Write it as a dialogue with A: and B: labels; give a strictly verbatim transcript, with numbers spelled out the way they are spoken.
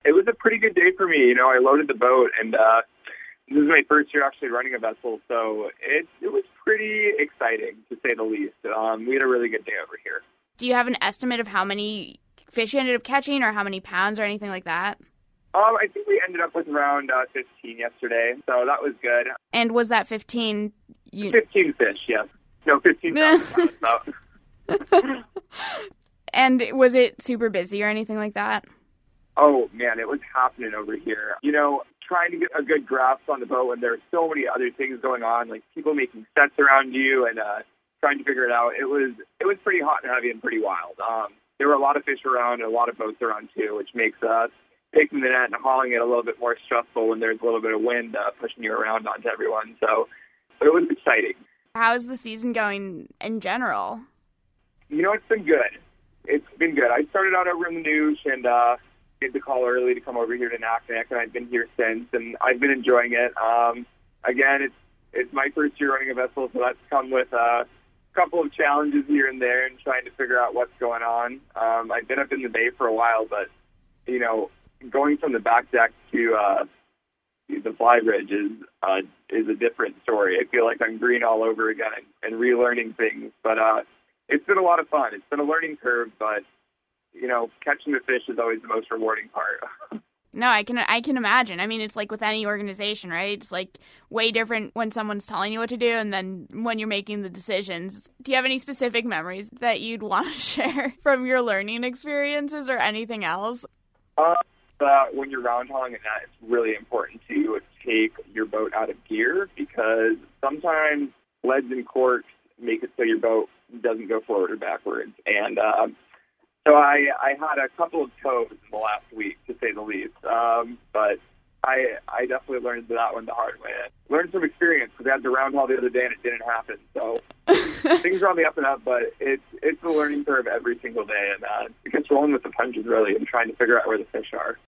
A: It was a pretty good day for me. You know, I loaded the boat, and uh, this is my first year actually running a vessel, so it it was pretty exciting, to say the least. Um, we had a really good day over here.
B: Do you have an estimate of how many fish you ended up catching, or how many pounds, or anything like that?
A: Um, I think we ended up with around uh, fifteen yesterday, so that was good.
B: And was that fifteen? You...
A: fifteen fish, yes. No, fifteen thousand pounds. So.
B: And was it super busy or anything like that?
A: Oh, man, it was happening over here. You know, trying to get a good grasp on the boat when there are so many other things going on, like people making sets around you and uh, trying to figure it out. It was it was pretty hot and heavy and pretty wild. Um, there were a lot of fish around and a lot of boats around, too, which makes uh, taking the net and hauling it a little bit more stressful when there's a little bit of wind uh, pushing you around onto everyone. So it was exciting.
B: How's the season going in general?
A: You know, it's been good. It's been good. I started out over in the Noosh and uh, made the call early to come over here to Naknek, and I've been here since, and I've been enjoying it. Um, again, it's it's my first year running a vessel, so that's come with uh, a couple of challenges here and there and trying to figure out what's going on. Um, I've been up in the bay for a while, but, you know, going from the back deck to uh, the fly bridge is, uh, is a different story. I feel like I'm green all over again and, and relearning things, but uh, it's been a lot of fun. It's been a learning curve, but, you know, catching the fish is always the most rewarding part.
B: No, I can I can imagine. I mean, it's like with any organization, right? It's like way different when someone's telling you what to do and then when you're making the decisions. Do you have any specific memories that you'd want to share from your learning experiences or anything else?
A: Uh, uh, when you're round hauling a net, it's really important to take your boat out of gear because sometimes leads and corks make it so your boat doesn't go forward or backwards. And uh, so I, I had a couple of toes in the last week, to say the least. Um, but I I definitely learned that one the hard way. I learned some experience because I had the round haul the other day and it didn't happen. So things are on the up and up, but it's it's a learning curve every single day. And uh, it gets rolling with the punches, really, and trying to figure out where the fish are.